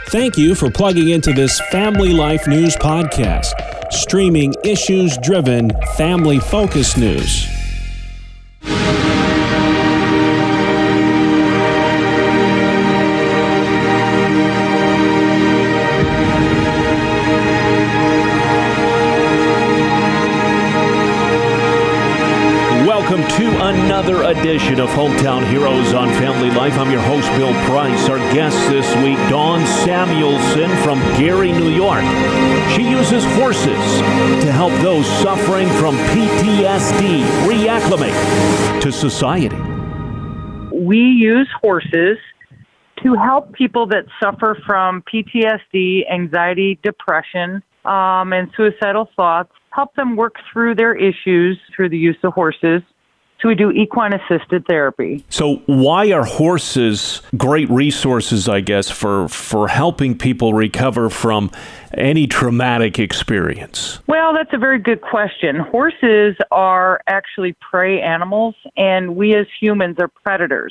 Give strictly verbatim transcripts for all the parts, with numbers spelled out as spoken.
Thank you for plugging into this Family Life News podcast, streaming issues-driven, family-focused news. Welcome to another edition of Hometown Heroes on Family Life. I'm your host, Bill Price. Our guest this week, Dawn Samuelson from Gary, New York. She uses horses to help those suffering from P T S D reacclimate to society. We use horses to help people that suffer from P T S D, anxiety, depression, um, and suicidal thoughts, help them work through their issues through the use of horses. So we do equine-assisted therapy. So why are horses great resources, I guess, for, for helping people recover from any traumatic experience? Well, that's a very good question. Horses are actually prey animals, and we as humans are predators.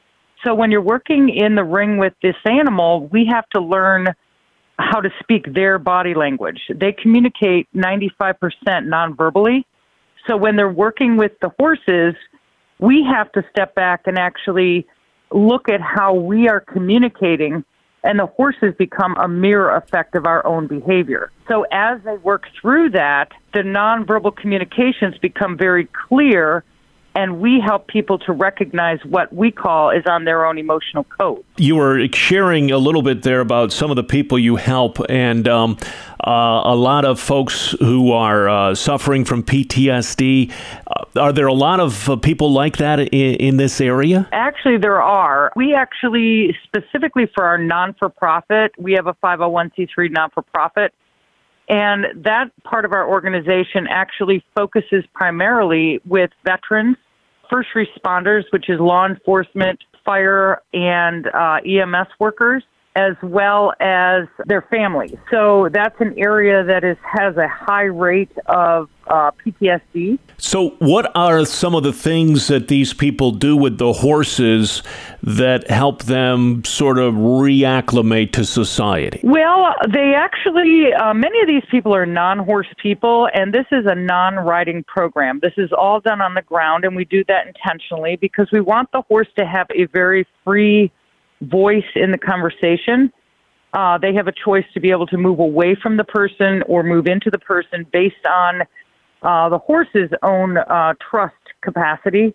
So when you're working in the ring with this animal, we have to learn how to speak their body language. They communicate ninety-five percent non-verbally. So when they're working with the horses, we have to step back and actually look at how we are communicating, and the horses become a mirror effect of our own behavior. So as they work through that, the nonverbal communications become very clear, and we help people to recognize what we call is on their own emotional code. You were sharing a little bit there about some of the people you help, and um, uh, a lot of folks who are uh, suffering from P T S D. Uh, are there a lot of uh, people like that in, in this area? Actually, there are. We actually, specifically for our non-for-profit, we have a five oh one c three non-for-profit, and that part of our organization actually focuses primarily with veterans, first responders, which is law enforcement, fire, and uh, E M S workers, as well as their families. So that's an area that is has a high rate of uh, P T S D. So what are some of the things that these people do with the horses that help them sort of reacclimate to society? Well, they actually, uh, many of these people are non-horse people, and this is a non-riding program. This is all done on the ground, and we do that intentionally because we want the horse to have a very free voice in the conversation. Uh, they have a choice to be able to move away from the person or move into the person based on uh, the horse's own uh, trust capacity.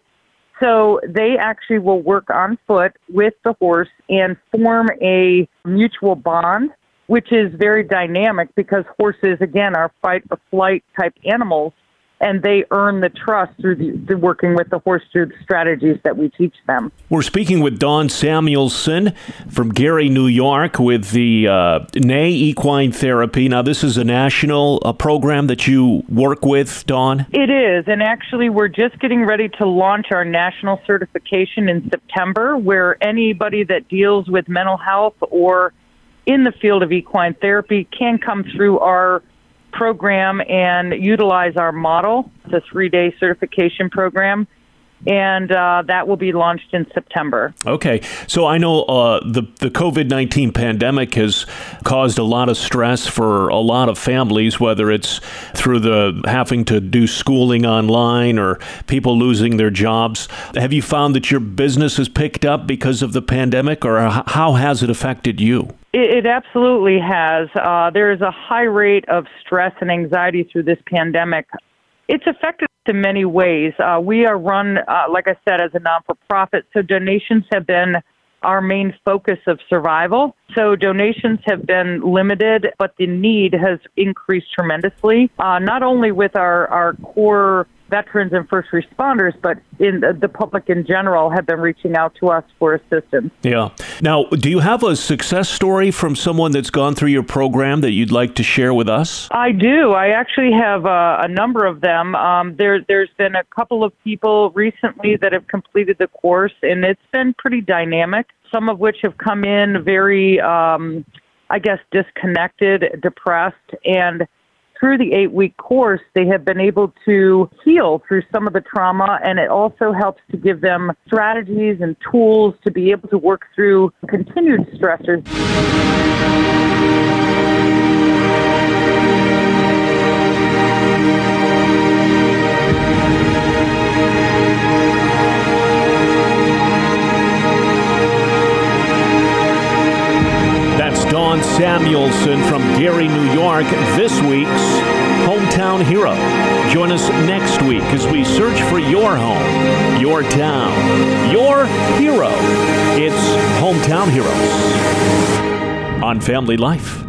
So they actually will work on foot with the horse and form a mutual bond, which is very dynamic because horses, again, are fight or flight type animals, and they earn the trust through the, the working with the horse through the strategies that we teach them. We're speaking with Dawn Samuelson from Gary, New York, with the uh, N E I Equine Therapy. Now, this is a national uh, program that you work with, Dawn? It is, and actually we're just getting ready to launch our national certification in September, where anybody that deals with mental health or in the field of equine therapy can come through our program and utilize our model. It's a three-day certification program, and uh, that will be launched in September. Okay. So I know uh, the, the covid nineteen pandemic has caused a lot of stress for a lot of families, whether it's through the having to do schooling online or people losing their jobs. Have you found that your business has picked up because of the pandemic, or how has it affected you? It, it absolutely has. Uh, there is a high rate of stress and anxiety through this pandemic. It's affected in many ways. Uh, we are run, uh, like I said, as a non-for-profit, so donations have been our main focus of survival. So donations have been limited, but the need has increased tremendously, uh, not only with our, our core veterans and first responders, but in the, the public in general have been reaching out to us for assistance. Yeah. Now, do you have a success story from someone that's gone through your program that you'd like to share with us? I do. I actually have a, a number of them. Um, there, there's been a couple of people recently that have completed the course, and it's been pretty dynamic, some of which have come in very, um, I guess, disconnected, depressed, and through the eight-week course, they have been able to heal through some of the trauma, and it also helps to give them strategies and tools to be able to work through continued stressors. Samuelson from Gary, New York, this week's Hometown Hero. Join us next week as we search for your home, your town, your hero. It's Hometown Heroes on Family Life.